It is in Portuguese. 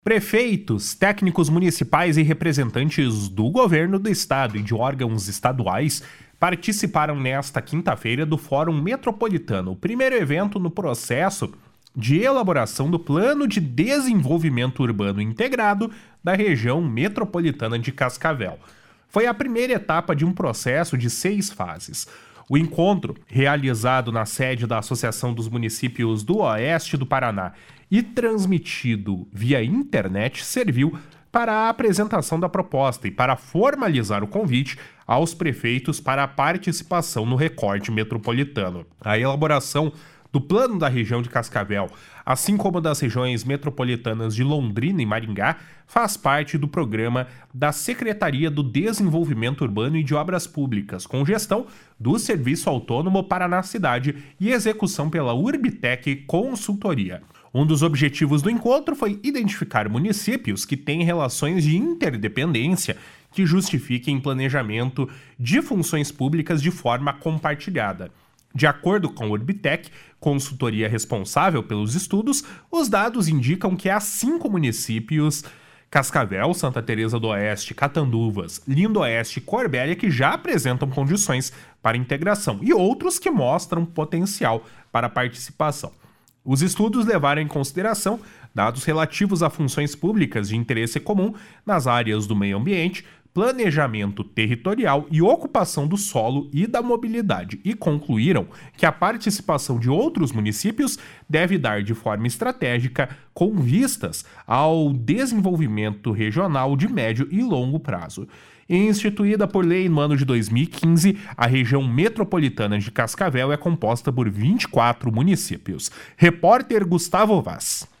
Prefeitos, técnicos municipais e representantes do governo do estado e de órgãos estaduais participaram nesta quinta-feira do Fórum Metropolitano, o primeiro evento no processo de elaboração do Plano de Desenvolvimento Urbano Integrado da região metropolitana de Cascavel. Foi a primeira etapa de um processo de 6 fases. O encontro, realizado na sede da Associação dos Municípios do Oeste do Paraná e transmitido via internet, serviu para a apresentação da proposta e para formalizar o convite aos prefeitos para a participação no recorte metropolitano. A elaboração do plano da região de Cascavel, assim como das regiões metropolitanas de Londrina e Maringá, faz parte do programa da Secretaria do Desenvolvimento Urbano e de Obras Públicas, com gestão do Serviço Autônomo Paraná Cidade e execução pela Urbitec Consultoria. Um dos objetivos do encontro foi identificar municípios que têm relações de interdependência que justifiquem planejamento de funções públicas de forma compartilhada. De acordo com a Urbitec, consultoria responsável pelos estudos, os dados indicam que há 5 municípios, Cascavel, Santa Teresa do Oeste, Catanduvas, Lindoeste e Corbélia, que já apresentam condições para integração e outros que mostram potencial para participação. Os estudos levaram em consideração dados relativos a funções públicas de interesse comum nas áreas do meio ambiente, planejamento territorial e ocupação do solo e da mobilidade, e concluíram que a participação de outros municípios deve dar de forma estratégica com vistas ao desenvolvimento regional de médio e longo prazo. Instituída por lei no ano de 2015, a região metropolitana de Cascavel é composta por 24 municípios. Repórter Gustavo Vaz.